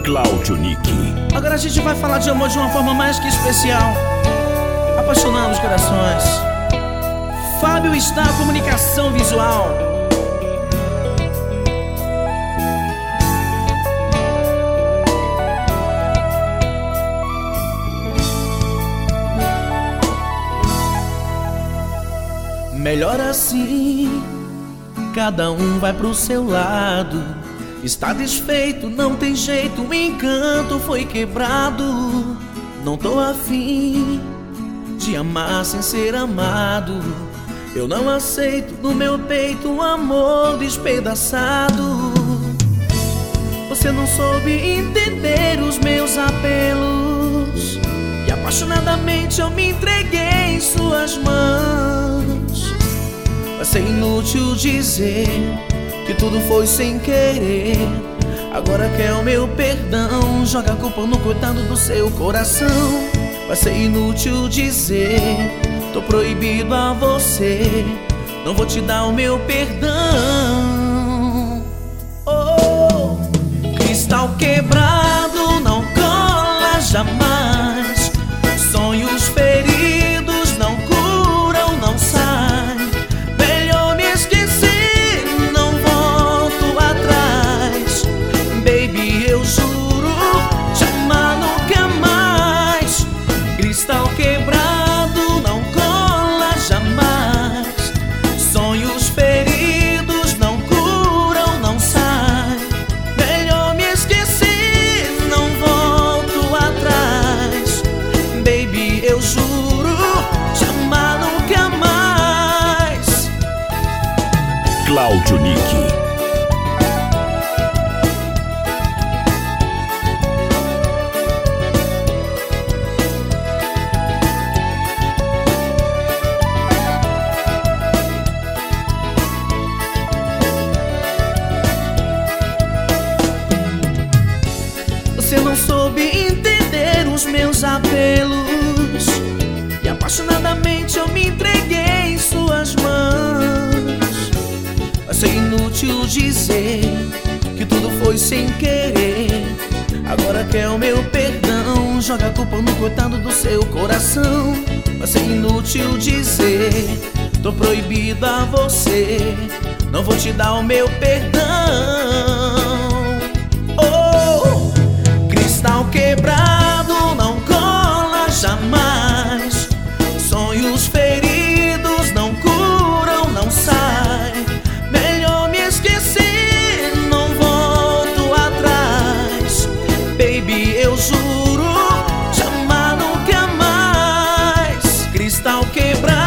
Cláudio Nick. Agora a gente vai falar de amor de uma forma mais que especial, apaixonando os corações. Fábio está comunicação visual. Melhor assim, cada um vai pro seu lado. Está desfeito, não tem jeito, o encanto foi quebrado. Não tô afim de amar sem ser amado. Eu não aceito no meu peito um amor despedaçado. Você não soube entender os meus apelos, e apaixonadamente eu me entreguei em suas mãos. Vai ser inútil dizer que tudo foi sem querer. Agora quer o meu perdão, joga a culpa no coitado do seu coração. Vai ser inútil dizer, tô proibido a você, não vou te dar o meu perdão. Oh, cristal quebrado não cola jamais. Sonhos feridos não curam, não saem. Melhor me esquecer, não volto atrás. Baby, eu juro, te amar nunca mais. Cristal quebrado não cola jamais. Sonhos feridos não curam, não saem. Melhor me esquecer, não volto atrás. Baby, eu juro, te amar nunca mais. Cláudio Nick. Você não soube entender os meus apelos, e apaixonadamente eu me entreguei em suas mãos. Vai ser inútil dizer que tudo foi sem querer. Agora quer o meu perdão, joga a culpa no coitado do seu coração. Vai ser inútil dizer, tô proibido a você, não vou te dar o meu perdão. Oh, cristal quebrado não cola jamais. Sonhos feridos não curam, não saem. Melhor me esquecer, não volto atrás. Baby, eu juro, te amar nunca mais. Cristal quebrado